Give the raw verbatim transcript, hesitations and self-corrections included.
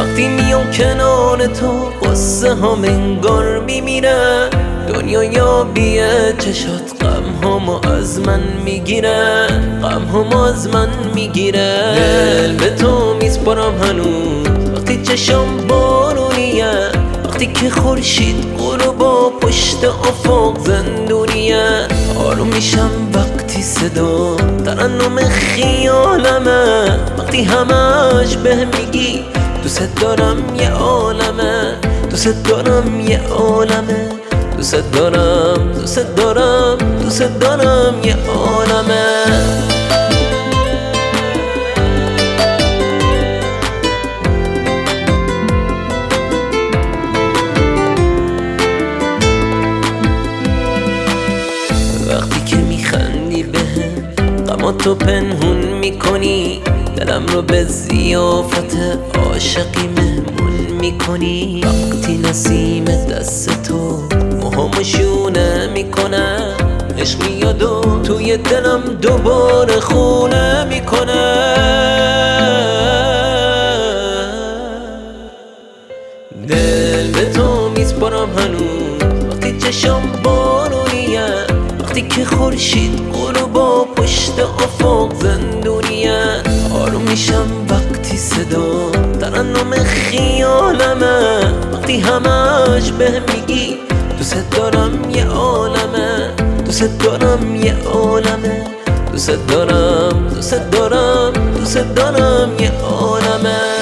وقتی میام کنار تو قصه ها انگار میمیرن، دنیا یابیه چشات غم همو از من میگیره، غم همو از من میگیره. دل به تو میسپارم هنوز وقتی چشم بارونیه، وقتی که خورشید غروبا پشت افق زندونیه. آروم میشم وقتی صدا ترنم خیالمه، وقتی همش بهم میگی دوست دارم یه عالمه، دوست دارم یه عالمه، دوست دارم دوست دارم دوست دارم یه عالمه. وقتی که میخندی بهم غماتو پنهون میکنی، دلم رو به ضیافت عاشقی مهمون میکنی. وقتی نسیم دست تو موهامو شونه میکنه، عشق میاد و توی دلم دوباره خونه میکنه. دل به تو میسپارم هنوز وقتی چشم بارونیه، وقتی که خورشید غروبا پشت افق زندونیه. آروم میشم وقتی صدا ترنم خیالمه، وقتی همش بهم میگی دوست دارم یه عالمه، دوست دارم یه عالمه، دوست دارم دوست دارم دوست دارم یه عالمه.